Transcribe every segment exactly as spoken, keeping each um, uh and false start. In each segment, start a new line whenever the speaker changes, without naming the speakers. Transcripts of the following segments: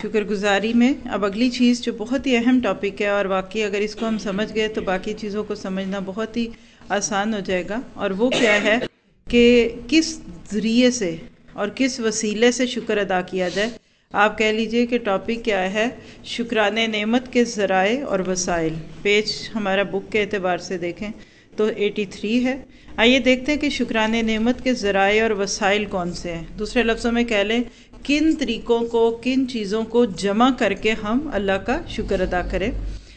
شکر گزاری میں اب اگلی چیز جو بہت ہی اہم ٹاپک ہے، اور واقعی اگر اس کو ہم سمجھ گئے تو باقی چیزوں کو سمجھنا بہت ہی آسان ہو جائے گا، اور وہ کیا ہے کہ کس ذریعے سے اور کس وسیلے سے شکر ادا کیا جائے۔ آپ کہہ لیجئے کہ ٹاپک کیا ہے، شکرانِ نعمت کے ذرائع اور وسائل۔ پیج ہمارا بک کے اعتبار سے دیکھیں تو تراسی ہے۔ آئیے دیکھتے ہیں کہ شکرانِ نعمت کے ذرائع اور وسائل کون سے ہیں۔ دوسرے لفظوں میں کہہ لیں، کن طریقوں کو، کن چیزوں کو جمع کر کے ہم اللہ کا شکر ادا کریں۔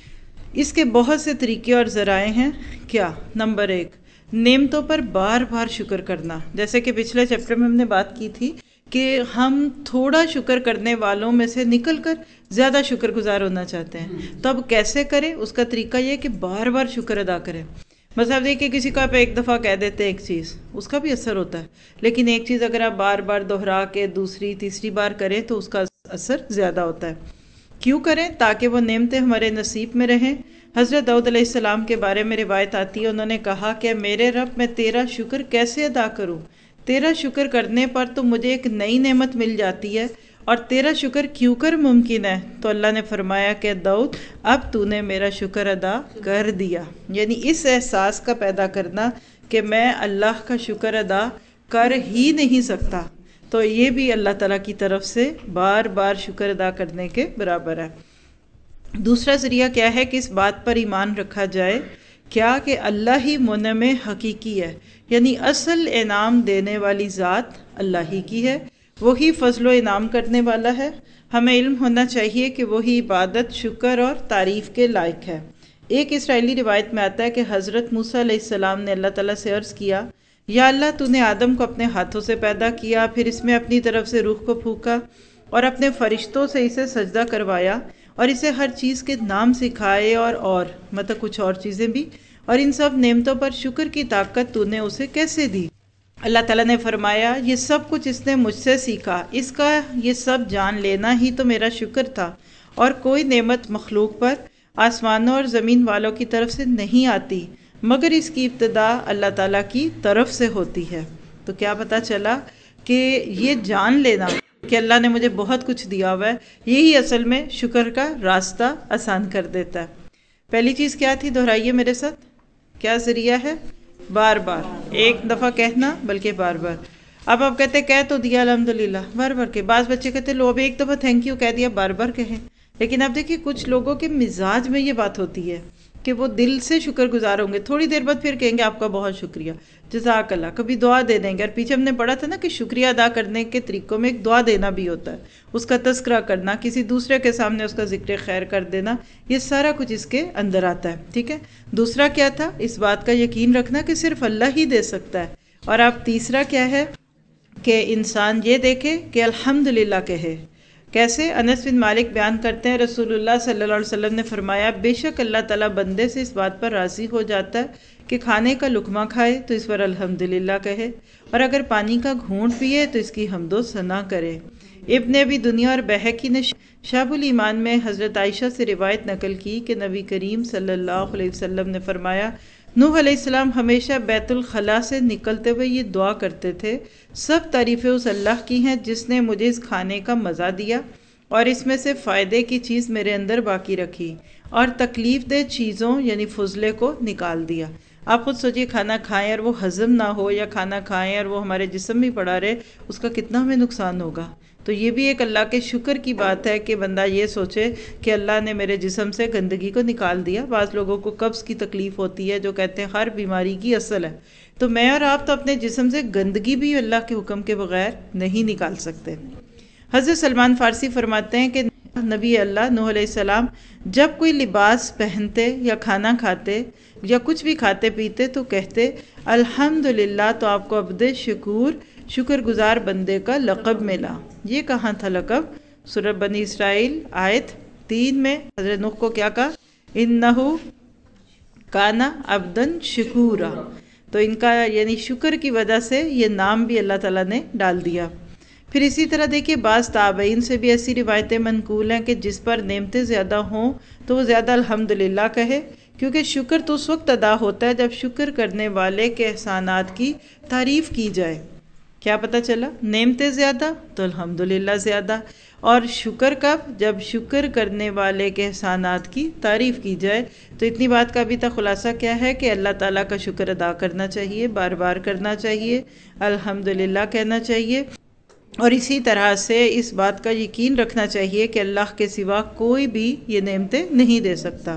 اس کے بہت سے طریقے اور ذرائع ہیں۔ کیا؟ نمبر ایک، نعمتوں پر بار بار شکر کرنا۔ جیسے کہ پچھلے چیپٹر میں ہم نے بات کی تھی کہ ہم تھوڑا شکر کرنے والوں میں سے نکل کر زیادہ شکر گزار ہونا چاہتے ہیں، تو اب کیسے کریں؟ اس کا طریقہ یہ کہ بار بار شکر ادا کریں۔ مثلا دیکھیے، کسی کو آپ ایک دفعہ کہہ دیتے ہیں ایک چیز، اس کا بھی اثر ہوتا ہے، لیکن ایک چیز اگر آپ بار بار دہرا کے دوسری تیسری بار کریں تو اس کا اثر زیادہ ہوتا ہے۔ کیوں کریں؟ تاکہ وہ نعمتیں ہمارے نصیب میں رہیں۔ حضرت داؤد علیہ السلام کے بارے میں روایت آتی ہے، انہوں نے کہا کہ میرے رب، میں تیرا شکر کیسے ادا کروں؟ تیرا شکر کرنے پر تو مجھے ایک نئی نعمت مل جاتی ہے، اور تیرا شکر کیوں کر ممکن ہے؟ تو اللہ نے فرمایا کہ داؤد، اب تو نے میرا شکر ادا کر دیا۔ یعنی اس احساس کا پیدا کرنا کہ میں اللہ کا شکر ادا کر ہی نہیں سکتا، تو یہ بھی اللہ تعالیٰ کی طرف سے بار بار شکر ادا کرنے کے برابر ہے۔ دوسرا ذریعہ کیا ہے کہ اس بات پر ایمان رکھا جائے کیا کہ اللہ ہی منعم حقیقی ہے، یعنی اصل انعام دینے والی ذات اللہ ہی کی ہے، وہی فضل و انعام کرنے والا ہے۔ ہمیں علم ہونا چاہیے کہ وہی عبادت، شکر اور تعریف کے لائق ہے۔ ایک اسرائیلی روایت میں آتا ہے کہ حضرت موسیٰ علیہ السلام نے اللہ تعالیٰ سے عرض کیا، یا اللہ، تو نے آدم کو اپنے ہاتھوں سے پیدا کیا، پھر اس میں اپنی طرف سے روح کو پھونکا اور اپنے فرشتوں سے اسے سجدہ کروایا اور اسے ہر چیز کے نام سکھائے، اور اور مطلب کچھ اور چیزیں بھی، اور ان سب نعمتوں پر شکر کی طاقت تو نے اسے کیسے دی؟ اللہ تعالیٰ نے فرمایا، یہ سب کچھ اس نے مجھ سے سیکھا، اس کا یہ سب جان لینا ہی تو میرا شکر تھا، اور کوئی نعمت مخلوق پر آسمانوں اور زمین والوں کی طرف سے نہیں آتی مگر اس کی ابتدا اللہ تعالیٰ کی طرف سے ہوتی ہے۔ تو کیا پتہ چلا کہ یہ جان لینا کہ اللہ نے مجھے بہت کچھ دیا ہوا ہے، یہی اصل میں شکر کا راستہ آسان کر دیتا ہے۔ پہلی چیز کیا تھی؟ دہرائیے میرے ساتھ، کیا ذریعہ ہے؟ بار بار، ایک دفعہ کہنا بلکہ بار بار۔ اب آپ کہتے کہہ تو دیا الحمدللہ، بار بار کہ بعض بچے کہتے لو اب ایک دفعہ تھینک یو کہہ دیا، بار بار کہیں۔ لیکن اب دیکھیے کچھ لوگوں کے مزاج میں یہ بات ہوتی ہے کہ وہ دل سے شکر گزار ہوں گے، تھوڑی دیر بعد پھر کہیں گے آپ کا بہت شکریہ، جزاک اللہ، کبھی دعا دے دیں گے۔ اور پیچھے ہم نے پڑھا تھا نا کہ شکریہ ادا کرنے کے طریقوں میں ایک دعا دینا بھی ہوتا ہے، اس کا تذکرہ کرنا، کسی دوسرے کے سامنے اس کا ذکر خیر کر دینا، یہ سارا کچھ اس کے اندر آتا ہے، ٹھیک ہے۔ دوسرا کیا تھا؟ اس بات کا یقین رکھنا کہ صرف اللہ ہی دے سکتا ہے۔ اور اب تیسرا کیا ہے کہ انسان یہ دیکھے کہ الحمدللہ کہے۔ کیسے؟ انس بن مالک بیان کرتے ہیں، رسول اللہ صلی اللہ علیہ وسلم نے فرمایا، بے شک اللہ تعالیٰ بندے سے اس بات پر راضی ہو جاتا ہے کہ کھانے کا لقمہ کھائے تو اس پر الحمدللہ کہے، اور اگر پانی کا گھونٹ پیے تو اس کی حمد و ثنا کرے۔ ابن ابی دنیا اور بہقی نے شعب الایمان میں حضرت عائشہ سے روایت نقل کی کہ نبی کریم صلی اللہ علیہ وسلم نے فرمایا، نوح علیہ السلام ہمیشہ بیت الخلاء سے نکلتے ہوئے یہ دعا کرتے تھے، سب تعریفیں اس اللہ کی ہیں جس نے مجھے اس کھانے کا مزہ دیا اور اس میں سے فائدے کی چیز میرے اندر باقی رکھی، اور تکلیف دہ چیزوں یعنی فضلے کو نکال دیا۔ آپ خود سوچئے، کھانا کھائیں اور وہ ہضم نہ ہو، یا کھانا کھائیں اور وہ ہمارے جسم میں پڑا رہے، اس کا کتنا ہمیں نقصان ہوگا۔ تو یہ بھی ایک اللہ کے شکر کی بات ہے کہ بندہ یہ سوچے کہ اللہ نے میرے جسم سے گندگی کو نکال دیا۔ بعض لوگوں کو قبض کی تکلیف ہوتی ہے، جو کہتے ہیں ہر بیماری کی اصل ہے، تو میں اور آپ تو اپنے جسم سے گندگی بھی اللہ کے حکم کے بغیر نہیں نکال سکتے۔ حضرت سلمان فارسی فرماتے ہیں کہ نبی اللہ نوح علیہ السلام جب کوئی لباس پہنتے یا کھانا کھاتے یا کچھ بھی کھاتے پیتے تو کہتے الحمدللہ، تو آپ کو عبد شکور، شکر گزار بندے کا لقب ملا۔ یہ کہاں تھا لقب؟ سورہ بنی اسرائیل آیت تین میں حضرت نوح کو کیا کہا؟ انہو کانا عبدن شکورا۔ تو ان کا یعنی شکر کی وجہ سے یہ نام بھی اللہ تعالیٰ نے ڈال دیا۔ پھر اسی طرح دیکھیے بعض تابعین سے بھی ایسی روایتیں منقول ہیں کہ جس پر نعمتیں زیادہ ہوں تو وہ زیادہ الحمدللہ کہے، کیونکہ شکر تو اس وقت ادا ہوتا ہے جب شکر کرنے والے کے احسانات کی تعریف کی جائے۔ کیا پتہ چلا؟ نعمتیں زیادہ تو الحمدللہ زیادہ. اور شکر کب؟ جب شکر کرنے والے کے احسانات کی تعریف کی جائے. تو اتنی بات کا ابھی تک خلاصہ کیا ہے کہ اللہ تعالیٰ کا شکر ادا کرنا چاہیے، بار بار کرنا چاہیے، الحمدللہ کہنا چاہیے، اور اسی طرح سے اس بات کا یقین رکھنا چاہیے کہ اللہ کے سوا کوئی بھی یہ نعمتیں نہیں دے سکتا.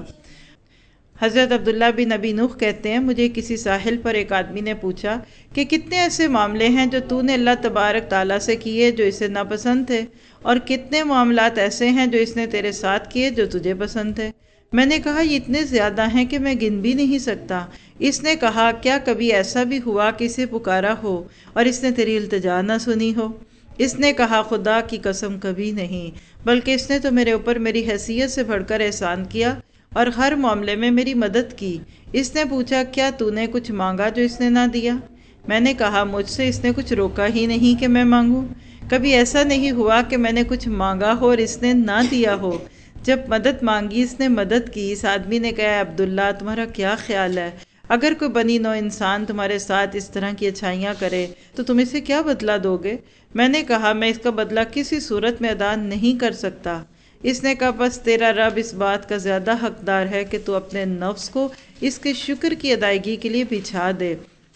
حضرت عبداللہ بن ابی نوح کہتے ہیں مجھے کسی ساحل پر ایک آدمی نے پوچھا کہ کتنے ایسے معاملے ہیں جو تو نے اللہ تبارک تعالیٰ سے کیے جو اسے ناپسند تھے، اور کتنے معاملات ایسے ہیں جو اس نے تیرے ساتھ کیے جو تجھے پسند تھے. میں نے کہا یہ اتنے زیادہ ہیں کہ میں گن بھی نہیں سکتا. اس نے کہا کیا کبھی ایسا بھی ہوا کہ اسے پکارا ہو اور اس نے تیری التجا نہ سنی ہو؟ اس نے کہا خدا کی قسم کبھی نہیں، بلکہ اس نے تو میرے اوپر میری حیثیت سے بڑھ کر احسان کیا اور ہر معاملے میں میری مدد کی. اس نے پوچھا کیا تو نے کچھ مانگا جو اس نے نہ دیا؟ میں نے کہا مجھ سے اس نے کچھ روکا ہی نہیں کہ میں مانگوں. کبھی ایسا نہیں ہوا کہ میں نے کچھ مانگا ہو اور اس نے نہ دیا ہو. جب مدد مانگی اس نے مدد کی. اس آدمی نے کہا عبداللہ تمہارا کیا خیال ہے؟ اگر کوئی بنی نوع انسان تمہارے ساتھ اس طرح کی اچھائیاں کرے تو تم اسے کیا بدلہ دو گے؟ میں نے کہا میں اس کا بدلہ کسی صورت میں ادا نہیں کر سکتا. اس نے کہا بس تیرا رب اس بات کا زیادہ حقدار ہے کہ تو اپنے نفس کو اس کے شکر کی ادائیگی کے لیے بچھا دے،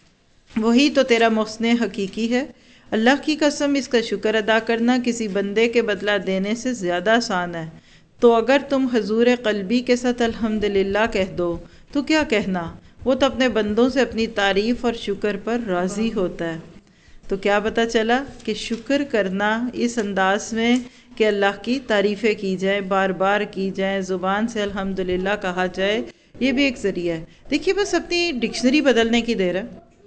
وہی تو تیرا محسن حقیقی ہے. اللہ کی قسم اس کا شکر ادا کرنا کسی بندے کے بدلہ دینے سے زیادہ آسان ہے. تو اگر تم حضور قلبی کے ساتھ الحمدللہ کہہ دو تو کیا کہنا، وہ تو اپنے بندوں سے اپنی تعریف اور شکر پر راضی ہوتا ہے. تو کیا پتہ چلا کہ شکر کرنا اس انداز میں کہ اللہ کی تعریفیں کی جائیں، بار بار کی جائیں، زبان سے الحمدللہ کہا جائے، یہ بھی ایک ذریعہ ہے. دیکھیے بس اپنی ڈکشنری بدلنے کی دیر ہے.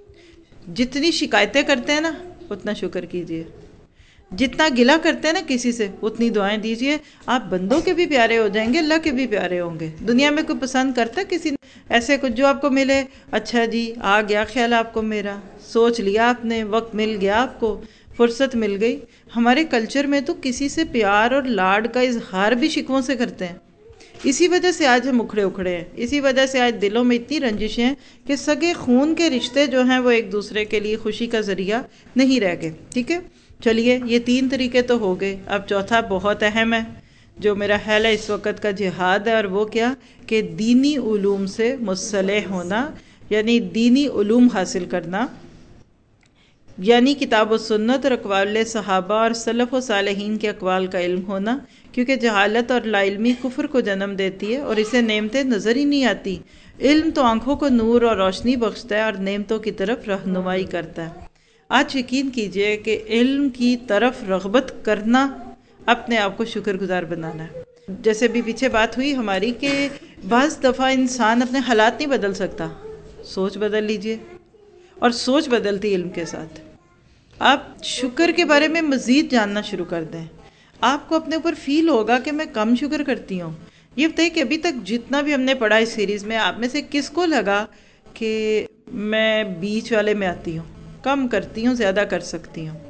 جتنی شکایتیں کرتے ہیں نا اتنا شکر کیجئے، جتنا گلہ کرتے ہیں نا کسی سے اتنی دعائیں دیجئے. آپ بندوں کے بھی پیارے ہو جائیں گے، اللہ کے بھی پیارے ہوں گے. دنیا میں کوئی پسند کرتا ہے کسی نے ایسے کچھ جو آپ کو ملے؟ اچھا جی آ گیا خیال آپ کو، میرا سوچ لیا آپ نے، وقت مل گیا آپ کو، فرصت مل گئی. ہمارے کلچر میں تو کسی سے پیار اور لاڈ کا اظہار بھی شکووں سے کرتے ہیں. اسی وجہ سے آج ہم اکھڑے اکھڑے ہیں. اسی وجہ سے آج دلوں میں اتنی رنجشیں ہیں کہ سگے خون کے رشتے جو ہیں وہ ایک دوسرے کے لیے خوشی کا ذریعہ نہیں رہ گئے. ٹھیک ہے، چلیے یہ تین طریقے تو ہو گئے. اب چوتھا بہت اہم ہے جو میرا خیال ہے اس وقت کا جہاد ہے، اور وہ کیا کہ دینی علوم سے مصلح ہونا، یعنی دینی علوم حاصل کرنا، یعنی کتاب و سنت اور اقوال صحابہ اور سلف و صالحین کے اقوال کا علم ہونا. کیونکہ جہالت اور لا علمی کفر کو جنم دیتی ہے اور اسے نعمتیں نظر ہی نہیں آتی. علم تو آنکھوں کو نور اور روشنی بخشتا ہے اور نعمتوں کی طرف رہنمائی کرتا ہے. آج یقین کیجئے کہ علم کی طرف رغبت کرنا اپنے آپ کو شکر گزار بنانا ہے. جیسے بھی پیچھے بات ہوئی ہماری کہ بعض دفعہ انسان اپنے حالات نہیں بدل سکتا، سوچ بدل لیجئے، اور سوچ بدلتی علم کے ساتھ. آپ شکر کے بارے میں مزید جاننا شروع کر دیں. آپ کو اپنے اوپر فیل ہوگا کہ میں کم شکر کرتی ہوں. یہ بتائیے کہ ابھی تک جتنا بھی ہم نے پڑھا اس سیریز میں، آپ میں سے کس کو لگا کہ میں بیچ والے میں آتی ہوں، کم کرتی ہوں، زیادہ کر سکتی ہوں؟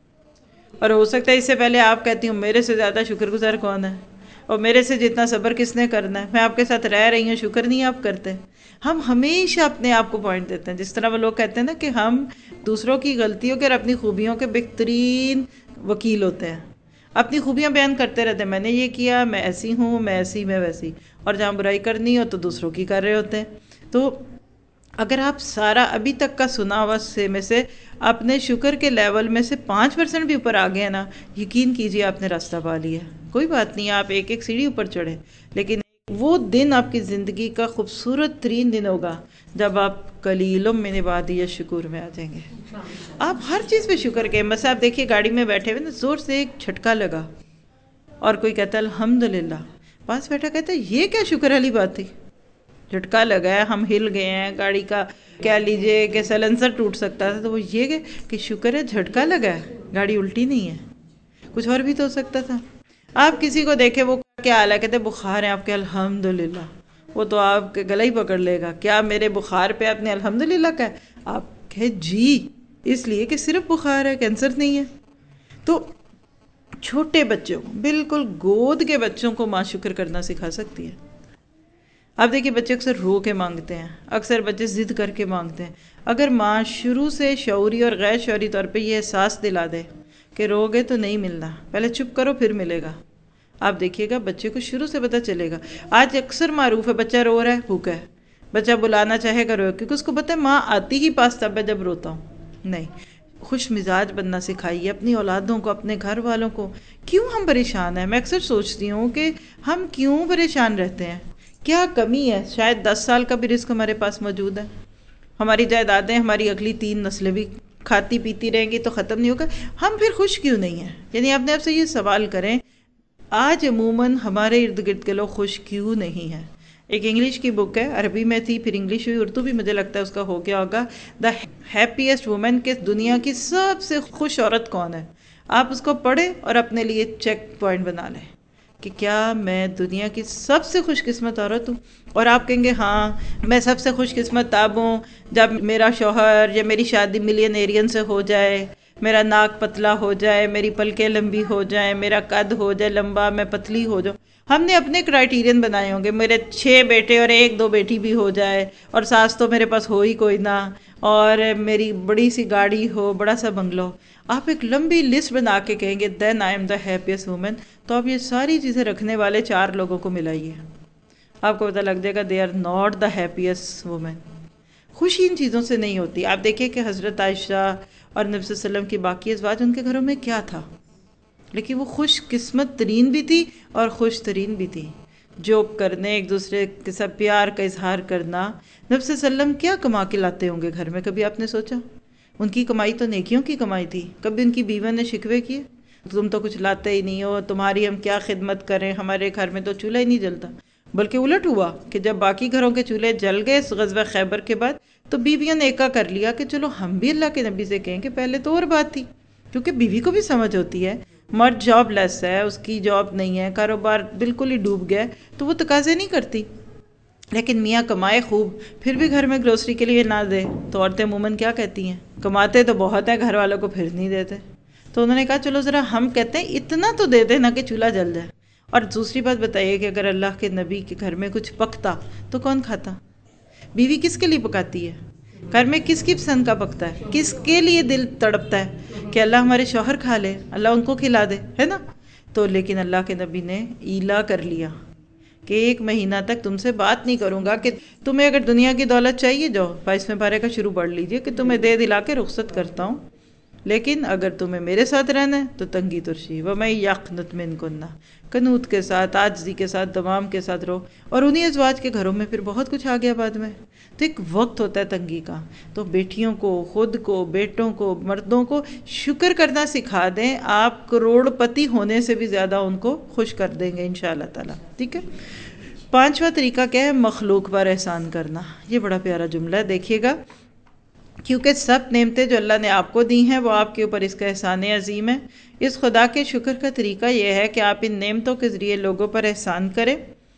اور ہو سکتا ہے اس سے پہلے آپ کہتی ہوں میرے سے زیادہ شکر گزار کون ہے، اور میرے سے جتنا صبر کس نے کرنا ہے، میں آپ کے ساتھ رہ رہی ہوں، شکر نہیں آپ کرتے. ہم ہمیشہ اپنے آپ کو پوائنٹ دیتے ہیں. جس طرح وہ لوگ کہتے ہیں نا کہ ہم دوسروں کی غلطیوں کے اور اپنی خوبیوں کے بہترین وکیل ہوتے ہیں. اپنی خوبیاں بیان کرتے رہتے ہیں، میں نے یہ کیا، میں ایسی ہوں، میں ایسی، میں ویسی. اور جہاں برائی کرنی ہو تو دوسروں کی کر رہے ہوتے ہیں. تو اگر آپ سارا ابھی تک کا سنا ہوا سے میں سے اپنے شکر کے لیول میں سے پانچ پرسنٹ بھی اوپر آ گئے نا، یقین کیجئے آپ نے راستہ پا لیا. کوئی بات نہیں، آپ ایک ایک سیڑھی اوپر چڑھیں، لیکن وہ دن آپ کی زندگی کا خوبصورت ترین دن ہوگا جب آپ قلیل من عبادی الشکور میں آ جائیں گے. آپ ہر چیز پہ شکر کے. مثلا آپ دیکھیے گاڑی میں بیٹھے ہوئے نا، زور سے ایک جھٹکا لگا اور کوئی کہتا ہے الحمدللہ، پاس بیٹھا کہتا ہے یہ کیا شکر والی بات تھی؟ جھٹکا لگا ہے، ہم ہل گئے ہیں، گاڑی کا کہہ لیجئے کہ سیلنسر ٹوٹ سکتا تھا، تو وہ یہ کہ شکر ہے جھٹکا لگا ہے، گاڑی الٹی نہیں ہے. کچھ اور بھی تو ہو سکتا تھا. آپ کسی کو دیکھیں وہ کیا حال ہے، کہتے بخار ہے، آپ کے الحمدللہ، وہ تو آپ کے گلا ہی پکڑ لے گا. کیا میرے بخار پہ آپ نے الحمدللہ کہا؟ آپ کہے جی، اس لیے کہ صرف بخار ہے، کینسر نہیں ہے. تو چھوٹے بچوں کو، بالکل گود کے بچوں کو ماں شکر کرنا سکھا سکتی ہے. آپ دیکھیے بچے اکثر رو کے مانگتے ہیں، اکثر بچے ضد کر کے مانگتے ہیں۔ اگر ماں شروع سے شعوری اور غیر شعوری طور پہ یہ احساس دلا دے کہ رو گے تو نہیں ملنا، پہلے چپ کرو پھر ملے گا، آپ دیکھیے گا بچے کو شروع سے پتہ چلے گا۔ آج اکثر معروف ہے بچہ رو رہا ہے بھوکا ہے، بچہ بلانا چاہے گا رو، کیونکہ اس کو پتہ ہے ماں آتی ہی پاس تب ہے جب روتا ہوں۔ نہیں، خوش مزاج بننا سکھائیے اپنی اولادوں کو، اپنے گھر والوں کو۔ کیوں ہم پریشان ہیں؟ میں اکثر سوچتی ہوں کہ ہم کیوں پریشان رہتے ہیں، کیا کمی ہے؟ شاید دس سال کا بھی رزق ہمارے پاس موجود ہے، ہماری جائیدادیں ہماری اگلی تین نسلیں بھی کھاتی پیتی رہیں گی تو ختم نہیں ہوگا، ہم پھر خوش کیوں نہیں ہیں؟ یعنی اپنے آپ سے یہ سوال کریں، آج عموماً ہمارے ارد گرد کے لوگ خوش کیوں نہیں ہیں؟ ایک انگلش کی بک ہے، عربی میں تھی پھر انگلش ہوئی، اردو بھی مجھے لگتا ہے اس کا ہو گیا ہوگا، دا ہیپیسٹ وومن، کہ دنیا کی سب سے خوش عورت کون ہے؟ آپ اس کو پڑھیں اور اپنے لیے چیک پوائنٹ بنا لیں کہ کیا میں دنیا کی سب سے خوش قسمت عورت ہوں؟ اور آپ کہیں گے ہاں میں سب سے خوش قسمت تب ہوں جب میرا شوہر یا میری شادی ملین ایرین سے ہو جائے، میرا ناک پتلا ہو جائے، میری پلکیں لمبی ہو جائیں، میرا قد ہو جائے لمبا، میں پتلی ہو جاؤں۔ ہم نے اپنے کرائیٹیرین بنائے ہوں گے، میرے چھ بیٹے اور ایک دو بیٹی بھی ہو جائے، اور ساس تو میرے پاس ہو ہی کوئی نہ، اور میری بڑی سی گاڑی ہو، بڑا سا بنگلو۔ آپ ایک لمبی لسٹ بنا کے کہیں گے then I am the happiest woman, تو آپ یہ ساری چیزیں رکھنے والے چار لوگوں کو ملائیے، آپ کو پتہ لگ جائے گا they are not the happiest women. خوشی ان چیزوں سے نہیں ہوتی۔ آپ دیکھیں کہ حضرت عائشہ اور نبی صلی اللہ علیہ وسلم کی باقی ازواج، ان کے گھروں میں کیا تھا، لیکن وہ خوش قسمت ترین بھی تھی اور خوش ترین بھی تھی۔ جوک کرنے، ایک دوسرے کے ساتھ پیار کا اظہار کرنا۔ نبی صلی اللہ علیہ وسلم کیا کما کے لاتے ہوں گے گھر میں، کبھی آپ نے سوچا؟ ان کی کمائی تو نیکیوں کی کمائی تھی، کبھی ان کی بیوی نے شکوے کیے تم تو کچھ لاتے ہی نہیں ہو، تمہاری ہم کیا خدمت کریں، ہمارے گھر میں تو چولہا ہی نہیں جلتا؟ بلکہ الٹ ہوا کہ جب باقی گھروں کے چولہے جل گئے اس غزوہ خیبر کے بعد، تو بیویوں نے ایکا کر لیا کہ چلو ہم بھی اللہ کے نبی سے کہیں کہ پہلے تو اور بات تھی، کیونکہ بیوی کو بھی سمجھ ہوتی ہے مرد جاب لیس ہے، اس کی جاب نہیں ہے، کاروبار بالکل ہی ڈوب گیا تو وہ تقاضے نہیں کرتی، لیکن میاں کمائے خوب پھر بھی گھر میں گروسری کے لیے نہ دے تو عورتیں عموماً کیا کہتی ہیں؟ کماتے تو بہت ہے گھر والوں کو پھر نہیں دیتے۔ تو انہوں نے کہا چلو ذرا ہم کہتے ہیں اتنا تو دے دے نہ کہ چولہا جل جائے۔ اور دوسری بات بتائیے کہ اگر اللہ کے نبی کے گھر میں کچھ پکتا تو کون کھاتا؟ بیوی کس کے لیے پکاتی ہے؟ گھر میں کس کی پسند کا پکتا ہے؟ کس کے لیے دل تڑپتا ہے کہ اللہ ہمارے شوہر کھا لے، اللہ ان کو کھلا دے، ہے نا؟ تو لیکن اللہ کے نبی نے ایلا کر لیا کہ ایک مہینہ تک تم سے بات نہیں کروں گا، کہ تمہیں اگر دنیا کی دولت چاہیے جاؤ بائیسویں پارے کا شروع پڑھ لیجئے کہ تمہیں دے دلا کے رخصت کرتا ہوں، لیکن اگر تمہیں میرے ساتھ رہنا ہے تو تنگی ترشی وَمَن يَقْنُتْ مِنْكُنَّ، قنوت کے ساتھ، عاجزی کے ساتھ، دوام کے ساتھ رہو۔ اور انہی ازواج کے گھروں میں پھر بہت کچھ آ گیا بعد میں، تو ایک وقت ہوتا ہے تنگی کا۔ تو بیٹیوں کو، خود کو، بیٹوں کو، مردوں کو شکر کرنا سکھا دیں، آپ کروڑ پتی ہونے سے بھی زیادہ ان کو خوش کر دیں گے انشاءاللہ تعالی، ٹھیک ہے؟ پانچواں طریقہ کیا ہے؟ مخلوق پر احسان کرنا۔ یہ بڑا پیارا جملہ ہے، دیکھیے گا، کیونکہ سب نعمتیں جو اللہ نے آپ کو دی ہیں وہ آپ کے اوپر اس کا احسان عظیم ہے۔ اس خدا کے شکر کا طریقہ یہ ہے کہ آپ ان نعمتوں کے ذریعے لوگوں پر احسان کریں،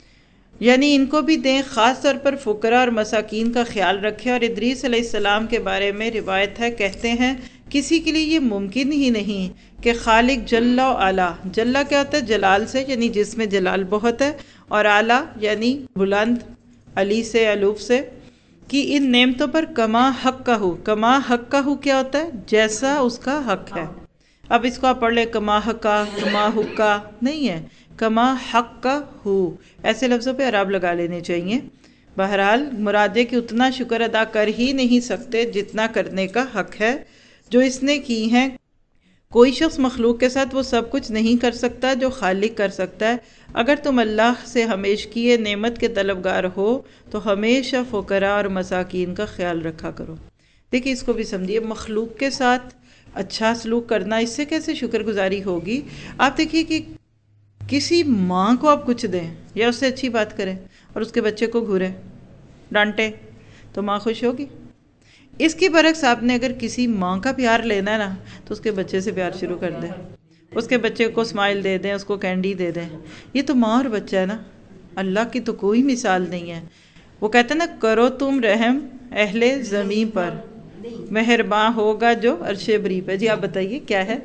یعنی ان کو بھی دیں، خاص طور پر فقراء اور مساکین کا خیال رکھیں۔ اور ادریس علیہ السلام کے بارے میں روایت ہے، کہتے ہیں کسی کے لیے یہ ممکن ہی نہیں کہ خالق جل و علا، جل کیا ہوتا ہے؟ جلال سے، یعنی جس میں جلال بہت ہے، اور اعلیٰ یعنی بلند، علی سے، علوف سے، کہ ان نعمتوں پر کما حق کا ہو۔ کما حق کا ہو کیا ہوتا ہے؟ جیسا اس کا حق ہے۔ اب اس کو آپ پڑھ لیں، کما حق کا، کما حق کا نہیں ہے، کما حق کا ہو، ایسے لفظوں پہ اعراب لگا لینے چاہیے۔ بہرحال مراد ہے کہ اتنا شکر ادا کر ہی نہیں سکتے جتنا کرنے کا حق ہے جو اس نے کی ہیں۔ کوئی شخص مخلوق کے ساتھ وہ سب کچھ نہیں کر سکتا جو خالق کر سکتا ہے۔ اگر تم اللہ سے ہمیشہ کیے نعمت کے طلبگار ہو تو ہمیشہ فقراء اور مساکین کا خیال رکھا کرو۔ دیکھیں اس کو بھی سمجھیے، مخلوق کے ساتھ اچھا سلوک کرنا، اس سے کیسے شکر گزاری ہوگی؟ آپ دیکھیے کہ کسی ماں کو آپ کچھ دیں یا اس سے اچھی بات کریں اور اس کے بچے کو گھوریں، ڈانٹے، تو ماں خوش ہوگی؟ اس کی برعکس آپ نے اگر کسی ماں کا پیار لینا ہے نا تو اس کے بچے سے پیار شروع کر دیں، اس کے بچے کو اسمائل دے دیں، اس کو کینڈی دے دیں۔ یہ تو ماں اور بچہ ہے نا، اللہ کی تو کوئی مثال نہیں ہے۔ وہ کہتے ہیں نا، کرو تم رحم اہل زمین پر، مہرباں ہوگا جو عرش بری پہ۔ جی آپ بتائیے کیا ہے؟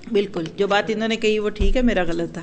بالکل جو بات انہوں نے کہی وہ ٹھیک ہے، میرا غلط تھا.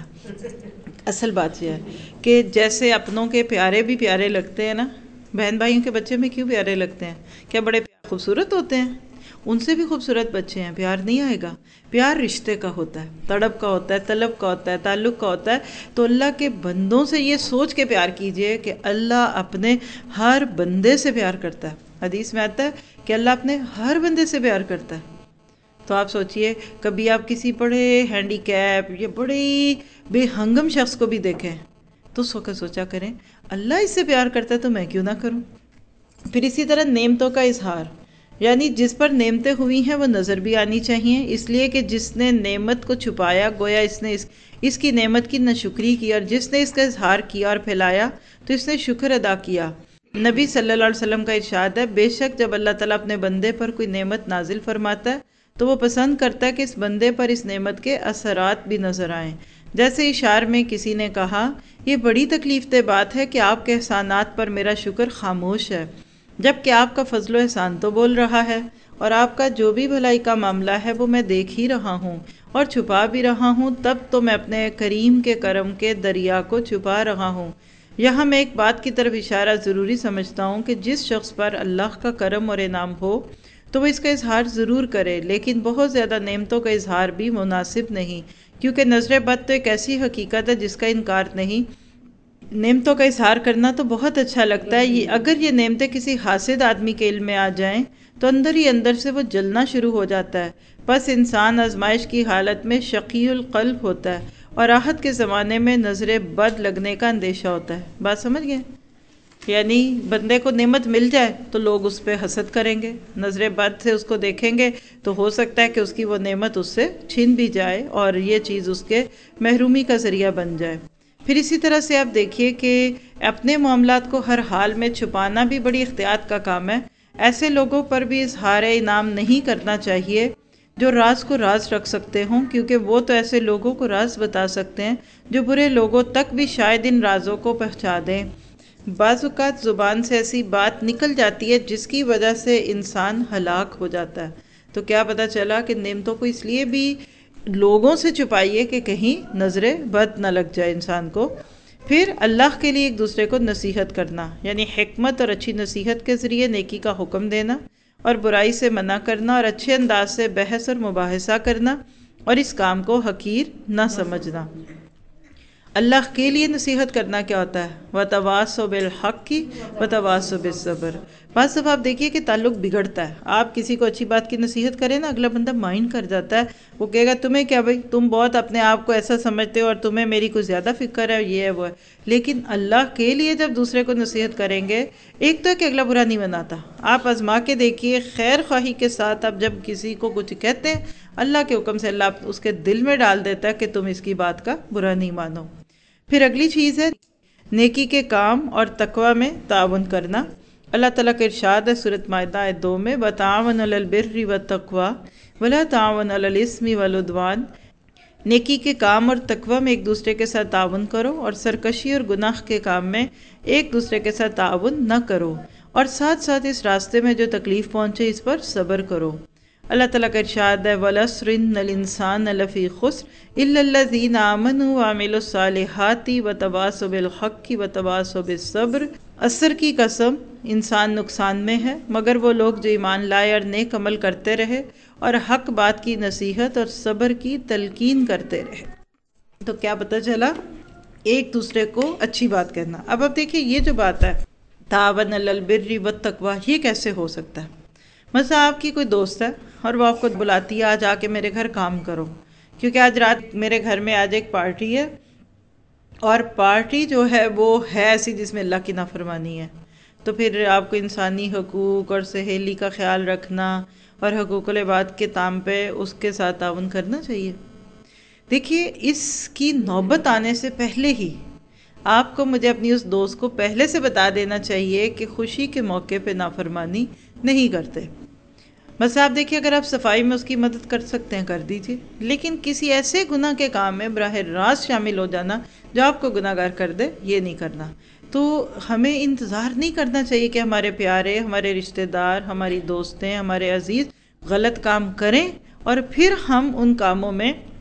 اصل بات یہ ہے کہ جیسے اپنوں کے پیارے بھی پیارے لگتے ہیں نا، بہن بھائیوں کے بچے میں کیوں پیارے لگتے ہیں؟ کیا بڑے خوبصورت ہوتے ہیں؟ ان سے بھی خوبصورت بچے ہیں، پیار نہیں آئے گا. پیار رشتے کا ہوتا ہے، تڑپ کا ہوتا ہے، طلب کا ہوتا ہے، تعلق کا ہوتا ہے. تو اللہ کے بندوں سے یہ سوچ کے پیار کیجئے کہ اللہ اپنے ہر بندے سے پیار کرتا ہے. حدیث میں آتا ہے کہ اللہ اپنے ہر بندے سے پیار کرتا ہے. تو آپ سوچئے کبھی آپ کسی بڑے ہینڈی کیپ یا بڑے بے ہنگم شخص کو بھی دیکھیں تو سو کے سوچا کریں اللہ اس سے پیار کرتا ہے تو میں کیوں نہ کروں. پھر اسی طرح نعمتوں کا اظہار، یعنی جس پر نعمتیں ہوئی ہیں وہ نظر بھی آنی چاہیے، اس لیے کہ جس نے نعمت کو چھپایا گویا اس نے اس, اس کی نعمت کی ناشکری کی، اور جس نے اس کا اظہار کیا اور پھیلایا تو اس نے شکر ادا کیا. نبی صلی اللہ علیہ وسلم کا ارشاد ہے، بے شک جب اللہ تعالیٰ اپنے بندے پر کوئی نعمت نازل فرماتا ہے تو وہ پسند کرتا ہے کہ اس بندے پر اس نعمت کے اثرات بھی نظر آئیں. جیسے اشعار میں کسی نے کہا، یہ بڑی تکلیف دہ بات ہے کہ آپ کے احسانات پر میرا شکر خاموش ہے، جبکہ آپ کا فضل و احسان تو بول رہا ہے، اور آپ کا جو بھی بھلائی کا معاملہ ہے وہ میں دیکھ ہی رہا ہوں اور چھپا بھی رہا ہوں، تب تو میں اپنے کریم کے کرم کے دریا کو چھپا رہا ہوں. یہاں میں ایک بات کی طرف اشارہ ضروری سمجھتا ہوں کہ جس شخص پر اللہ کا کرم اور انعام ہو تو وہ اس کا اظہار ضرور کرے، لیکن بہت زیادہ نعمتوں کا اظہار بھی مناسب نہیں، کیونکہ نظر بد تو ایک ایسی حقیقت ہے جس کا انکار نہیں. نعمتوں کا اظہار کرنا تو بہت اچھا لگتا ہے، یہ اگر یہ نعمتیں کسی حاسد آدمی کے علم میں آ جائیں تو اندر ہی اندر سے وہ جلنا شروع ہو جاتا ہے. بس انسان آزمائش کی حالت میں شقی القلب ہوتا ہے، اور راحت کے زمانے میں نظر بد لگنے کا اندیشہ ہوتا ہے. بات سمجھ گئے؟ یعنی بندے کو نعمت مل جائے تو لوگ اس پہ حسد کریں گے، نظر بد سے اس کو دیکھیں گے، تو ہو سکتا ہے کہ اس کی وہ نعمت اس سے چھن بھی جائے اور یہ چیز اس کے محرومی کا ذریعہ بن جائے. پھر اسی طرح سے آپ دیکھیے کہ اپنے معاملات کو ہر حال میں چھپانا بھی بڑی احتیاط کا کام ہے. ایسے لوگوں پر بھی اظہار انعام نہیں کرنا چاہیے جو راز کو راز رکھ سکتے ہوں، کیونکہ وہ تو ایسے لوگوں کو راز بتا سکتے ہیں جو برے لوگوں تک بھی شاید ان رازوں کو پہنچا دیں. بعض اوقات زبان سے ایسی بات نکل جاتی ہے جس کی وجہ سے انسان ہلاک ہو جاتا ہے. تو کیا پتہ چلا کہ نعمتوں کو اس لیے بھی لوگوں سے چھپائیے کہ کہیں نظر بد نہ لگ جائے انسان کو. پھر اللہ کے لیے ایک دوسرے کو نصیحت کرنا، یعنی حکمت اور اچھی نصیحت کے ذریعے نیکی کا حکم دینا اور برائی سے منع کرنا، اور اچھے انداز سے بحث اور مباحثہ کرنا، اور اس کام کو حقیر نہ سمجھنا. اللہ کے لیے نصیحت کرنا کیا ہوتا ہے؟ وَتَوَاصَوْا بِالْحَقِّ وَتَوَاصَوْا بِالصَّبْرِ. بعض دفعہ آپ دیکھیے کہ تعلق بگڑتا ہے، آپ کسی کو اچھی بات کی نصیحت کریں نا، اگلا بندہ مائنڈ کر جاتا ہے، وہ کہے گا تمہیں کیا بھائی، تم بہت اپنے آپ کو ایسا سمجھتے ہو اور تمہیں میری کچھ زیادہ فکر ہے، یہ ہے وہ ہے. لیکن اللہ کے لیے جب دوسرے کو نصیحت کریں گے، ایک تو ہے کہ اگلا برا نہیں بناتا. آپ آزما کے دیکھیے، خیر خواہی کے ساتھ آپ جب کسی کو کچھ کہتے ہیں، اللہ کے حکم سے اللہ اس کے دل میں ڈال دیتا ہے کہ تم اس کی بات کا برا نہیں مانو. پھر اگلی چیز ہے نیکی کے کام اور تقوی میں تعاون کرنا. اللہ تعالیٰ کا ارشاد ہے سورۃ مائدہ آیت دو میں، وَتَعَاوَنُوا عَلَى الْبِرِّ وَالتَّقْوَىٰ وَلَا تَعَاوَنُوا عَلَى الْإِثْمِ وَالْعُدْوَانِ. نیکی کے کام اور تقوی میں ایک دوسرے کے ساتھ تعاون کرو، اور سرکشی اور گناہ کے کام میں ایک دوسرے کے ساتھ تعاون نہ کرو، اور ساتھ ساتھ اس راستے میں جو تکلیف پہنچے اس پر صبر کرو. اللہ تعالیٰ کا ارشاد ہے وَالْعَصْرِ إِنَّ الْإِنسَانَ لَفِي خُسْرٍ إِلَّا الَّذِينَ آمَنُوا وَعَمِلُوا الصَّالِحَاتِ وَتَوَاصَوْا بِالْحَقِّ وَتَوَاصَوْا بِالصَّبْرِ. عصر کی قسم، انسان نقصان میں ہے مگر وہ لوگ جو ایمان لائے اور نیک عمل کرتے رہے اور حق بات کی نصیحت اور صبر کی تلقین کرتے رہے. تو کیا پتہ چلا؟ ایک دوسرے کو اچھی بات کہنا. اب اب دیکھیں یہ جو بات ہے تعاون علی البر والتقوی، یہ کیسے ہو سکتا ہے؟ مثلا آپ کی کوئی دوست ہے اور وہ آپ کو بلاتی ہے آج آ کے میرے گھر کام کرو، کیونکہ آج رات میرے گھر میں آج ایک پارٹی ہے، اور پارٹی جو ہے وہ ہے ایسی جس میں اللہ کی نافرمانی ہے. تو پھر آپ کو انسانی حقوق اور سہیلی کا خیال رکھنا اور حقوق العباد کے تام پہ اس کے ساتھ تعاون کرنا چاہیے. دیکھیے اس کی نوبت آنے سے پہلے ہی آپ کو مجھے اپنی اس دوست کو پہلے سے بتا دینا چاہیے کہ خوشی کے موقع پہ نافرمانی نہیں کرتے. بس آپ دیکھیے اگر آپ صفائی میں اس کی مدد کر سکتے ہیں کر دیجیے، لیکن کسی ایسے گناہ کے کام میں براہ راست شامل ہو جانا جو آپ کو گناہ گار کر دے، یہ نہیں کرنا. تو ہمیں انتظار نہیں کرنا چاہیے کہ ہمارے پیارے، ہمارے رشتہ دار، ہماری دوستیں، ہمارے عزیز غلط کام کریں اور پھر ہم ان کاموں میں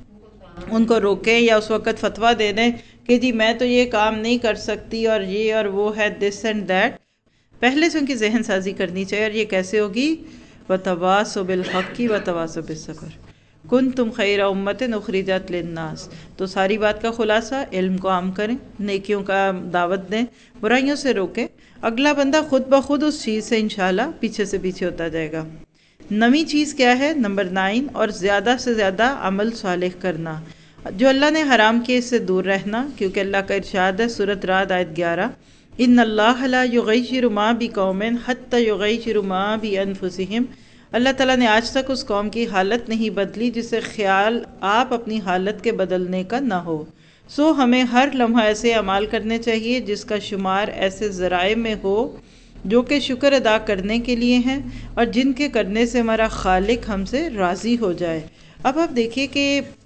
ان کو روکیں یا اس وقت فتویٰ دے دیں کہ جی میں تو یہ کام نہیں کر سکتی اور یہ اور وہ ہے دس اینڈ دیٹ. پہلے سے ان کی ذہن سازی کرنی چاہیے. اور یہ کیسے ہوگی؟ وَتَوَاصَوْا بِالْحَقِّ وَتَوَاصَوْا بِالصَّبْرِ كُنْتُمْ خَيْرَ أُمَّةٍ أُخْرِجَتْ لِلنَّاسِ. تو ساری بات کا خلاصہ، علم کو عام کریں، نیکیوں کا دعوت دیں، برائیوں سے روکیں. اگلا بندہ خود بخود اس چیز سے انشاءاللہ پیچھے سے پیچھے ہوتا جائے گا. نویں چیز کیا ہے؟ نمبر نائن، اور زیادہ سے زیادہ عمل صالح کرنا. جو اللہ نے حرام کیے اس سے دور رہنا، کیونکہ اللہ کا ارشاد ہے سورۃ رعد آیت گیارہ، ان اللہ لا یغیر ما بقوم حتی یغیروا ما بانفسہم. اللہ تعالیٰ نے آج تک اس قوم کی حالت نہیں بدلی جسے خیال آپ اپنی حالت کے بدلنے کا نہ ہو. سو ہمیں ہر لمحہ ایسے اعمال کرنے چاہیے جس کا شمار ایسے ذرائع میں ہو جو کہ شکر ادا کرنے کے لیے ہیں اور جن کے کرنے سے ہمارا خالق ہم سے راضی ہو جائے. اب آپ دیکھیے کہ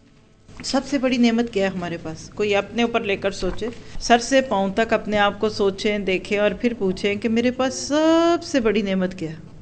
سب سے بڑی نعمت کیا ہے ہمارے پاس؟ کوئی اپنے اوپر لے کر سوچے، سر سے پاؤں تک اپنے آپ کو سوچیں، دیکھیں اور پھر پوچھیں کہ میرے پاس سب سے بڑی نعمت کیا ہے؟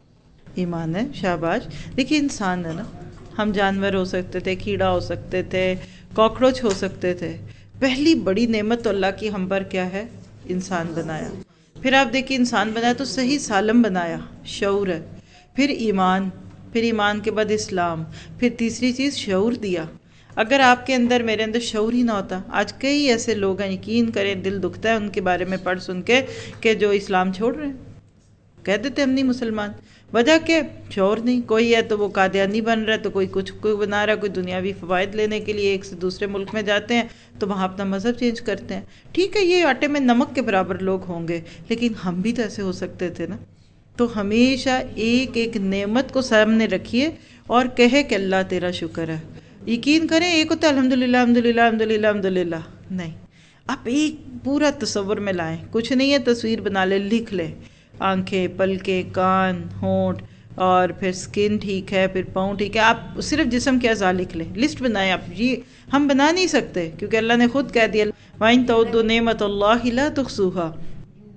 ایمان ہے. شاباش. دیکھیے انسان ہے نا، ہم جانور ہو سکتے تھے، کیڑا ہو سکتے تھے، کاکروچ ہو سکتے تھے. پہلی بڑی نعمت تو اللہ کی ہم پر کیا ہے؟ انسان بنایا. پھر آپ دیکھیے انسان بنایا تو صحیح سالم بنایا، شعور ہے. پھر ایمان، پھر ایمان کے بعد اسلام، پھر تیسری چیز شعور دیا. اگر آپ کے اندر میرے اندر شعور ہی نہ ہوتا، آج کئی ایسے لوگ ہیں، یقین کریں دل دکھتا ہے ان کے بارے میں پڑھ سن کے، کہ جو اسلام چھوڑ رہے ہیں، کہہ دیتے ہم نہیں مسلمان. وجہ کیا؟ شعور نہیں. کوئی ہے تو وہ قادیانی بن رہا ہے، تو کوئی کچھ کوئی بنا رہا ہے، کوئی دنیاوی فوائد لینے کے لیے ایک سے دوسرے ملک میں جاتے ہیں تو وہاں اپنا مذہب چینج کرتے ہیں. ٹھیک ہے، یہ آٹے میں نمک کے برابر لوگ ہوں گے، لیکن ہم بھی تو ایسے ہو سکتے تھے نا. تو ہمیشہ ایک ایک نعمت کو سامنے رکھیے اور کہے کہ اللہ تیرا شکر ہے. یقین کریں ایک ہوتا ہے الحمدللہ الحمدللہ الحمدللہ الحمدللہ، نہیں، آپ ایک پورا تصور میں لائیں. کچھ نہیں ہے، تصویر بنا لیں، لکھ لیں. آنکھیں، پلکیں، کان، ہونٹ، اور پھر سکن ٹھیک ہے، پھر پاؤں ٹھیک ہے. آپ صرف جسم کے اعضاء لکھ لیں، لسٹ بنائیں. آپ یہ ہم بنا نہیں سکتے کیونکہ اللہ نے خود کہہ دیا وَإِن تَعُدُّوا نِعْمَتَ اللَّهِ لَا تُحْصُوهَا.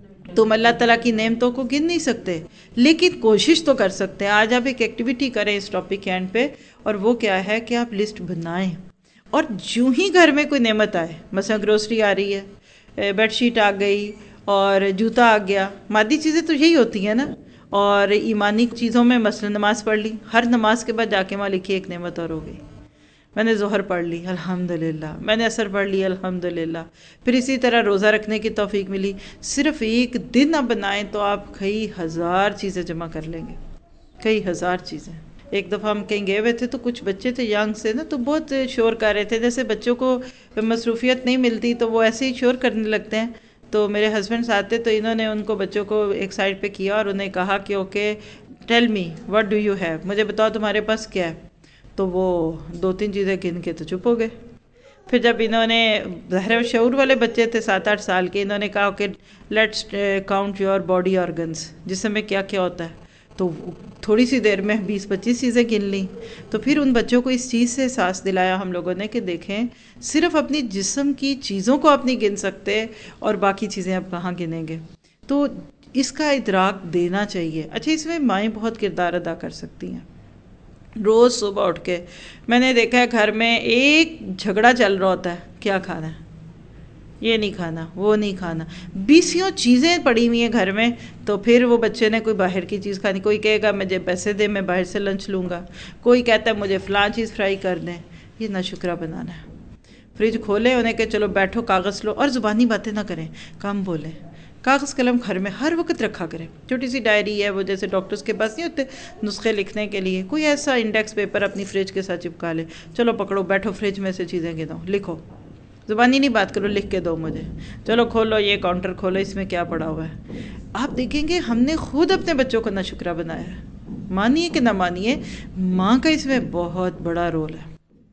تم اللہ تعالیٰ کی نعمتوں کو گن نہیں سکتے، لیکن کوشش تو کر سکتے ہیں. آج آپ ایک ایکٹیویٹی کریں اس ٹاپک کے اینڈ پہ، اور وہ کیا ہے کہ آپ لسٹ بنائیں. اور جو ہی گھر میں کوئی نعمت آئے، مثلا گروسری آ رہی ہے، بیڈ شیٹ آ گئی اور جوتا آ گیا، مادی چیزیں تو یہی ہوتی ہیں نا. اور ایمانی چیزوں میں مثلا نماز پڑھ لی، ہر نماز کے بعد جا کے وہاں لکھی ایک نعمت اور ہو گئی. میں نے ظہر پڑھ لی الحمدللہ، میں نے عصر پڑھ لی الحمدللہ. پھر اسی طرح روزہ رکھنے کی توفیق ملی. صرف ایک دن آپ بنائیں تو آپ کئی ہزار چیزیں جمع کر لیں گے، کئی ہزار چیزیں. ایک دفعہ ہم کہیں گئے ہوئے تھے تو کچھ بچے تھے ینگ سے نا، تو بہت شور کر رہے تھے. جیسے بچوں کو مصروفیت نہیں ملتی تو وہ ایسے ہی شور کرنے لگتے ہیں. تو میرے ہسبینڈ ساتھ تھے، تو انہوں نے ان کو بچوں کو ایک سائڈ پہ کیا اور انہیں کہا کہ okay tell me what do you have, مجھے بتاؤ تمہارے پاس کیا ہے. تو وہ دو تین چیزیں گن کے تو چپ ہو گئے. پھر جب انہوں نے، ظاہر شعور والے بچے تھے سات آٹھ سال کے، انہوں نے کہا کہ let's count your body organs, جسم میں کیا کیا ہوتا ہے. تو تھوڑی سی دیر میں بیس پچیس چیزیں گن لیں. تو پھر ان بچوں کو اس چیز سے احساس دلایا ہم لوگوں نے کہ دیکھیں صرف اپنی جسم کی چیزوں کو آپ نہیں گن سکتے اور باقی چیزیں آپ کہاں گنیں گے. تو اس کا ادراک دینا چاہیے. اچھا، اس میں مائیں بہت کردار ادا کر سکتی ہیں. روز صبح اٹھ کے میں نے دیکھا ہے گھر میں ایک جھگڑا چل رہا ہوتا ہے، کیا کھانا ہے، یہ نہیں کھانا، وہ نہیں کھانا. بیسیوں چیزیں پڑی ہوئی ہیں گھر میں. تو پھر وہ بچے نے کوئی باہر کی چیز کھانی، کوئی کہے گا مجھے پیسے دے میں باہر سے لنچ لوں گا، کوئی کہتا ہے مجھے فلاں چیز فرائی کر دیں. یہ ناشکرا بنانا ہے. فریج کھولے، انہیں کہ چلو بیٹھو کاغذ لو، اور زبانی باتیں نہ کریں، کم بولیں. کاغذ قلم گھر میں ہر وقت رکھا کریں. چھوٹی سی ڈائری ہے، وہ جیسے ڈاکٹرز کے پاس نہیں ہوتے نسخے لکھنے کے لیے، کوئی ایسا انڈیکس پیپر اپنی فریج کے ساتھ چپکا لے. چلو پکڑو، بیٹھو، فریج میں سے چیزیں گنو، لکھو. زبانی نہیں بات کرو، لکھ کے دو مجھے. چلو کھولو یہ کاؤنٹر، کھولو اس میں کیا پڑا ہوا ہے. آپ دیکھیں گے ہم نے خود اپنے بچوں کو ناشکرا بنایا ہے. مانیے کہ نہ مانیے، ماں کا اس میں بہت بڑا رول ہے.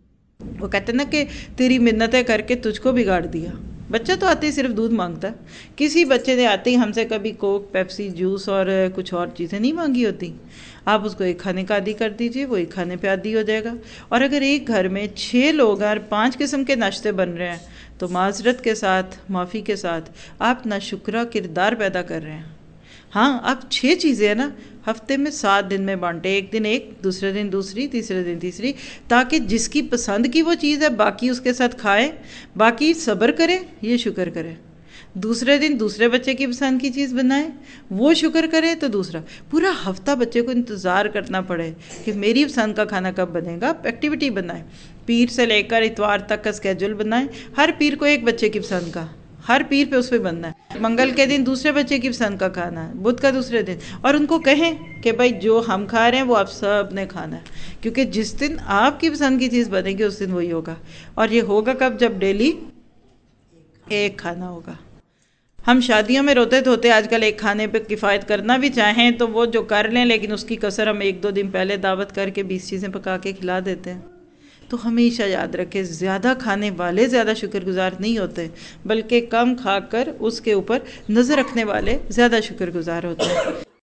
وہ کہتے ہیں نا کہ تیری منتیں کر کے تجھ کو بگاڑ دیا. بچہ تو آتے ہی صرف دودھ مانگتا ہے. کسی بچے نے آتے ہی ہم سے کبھی کوک، پیپسی، جوس اور کچھ اور چیزیں نہیں مانگی ہوتی. آپ اس کو ایک کھانے کا عادی کر دیجئے، وہ ایک کھانے پہ عادی ہو جائے گا. اور اگر ایک گھر میں چھ لوگ ہیں اور پانچ قسم کے ناشتے بن رہے ہیں تو معذرت کے ساتھ، معافی کے ساتھ، آپ ناشکرا کردار پیدا کر رہے ہیں. ہاں اب چھ چیزیں ہیں نا، ہفتے میں سات دن میں بانٹے، ایک دن ایک، دوسرے دن دوسری، تیسرے دن تیسری، تاکہ جس کی پسند کی وہ چیز ہے باقی اس کے ساتھ کھائے، باقی صبر کرے، یہ شکر کرے۔ دوسرے دن دوسرے بچے کی پسند کی چیز بنائے، وہ شکر کرے، تو دوسرا پورا ہفتہ بچے کو انتظار کرنا پڑے کہ میری پسند کا کھانا کب بنے گا۔ ایکٹیویٹی بنائے، پیر سے لے کر اتوار تک کا اسکیجول بنائے، ہر پیر کو ایک بچے کی پسند کا، ہر پیر پہ اس پہ بننا ہے، منگل کے دن دوسرے بچے کی پسند کا کھانا ہے، بدھ کا دوسرے دن، اور ان کو کہیں کہ بھائی جو ہم کھا رہے ہیں وہ آپ سب نے کھانا ہے، کیونکہ جس دن آپ کی پسند کی چیز بنے گی اس دن وہی ہوگا۔ اور یہ ہوگا کب؟ جب ڈیلی ایک کھانا ہوگا۔ ہم شادیوں میں روتے دھوتے آج کل ایک کھانے پہ کفایت کرنا بھی چاہیں تو وہ جو کر لیں، لیکن اس کی کسر ہم ایک دو دن پہلے دعوت کر کے بیس چیزیں پکا کے کھلا دیتے ہیں۔ تو ہمیشہ یاد رکھیں، زیادہ کھانے والے زیادہ شکر گزار نہیں ہوتے، بلکہ کم کھا کر اس کے اوپر نظر رکھنے والے زیادہ شکر گزار ہوتے ہیں۔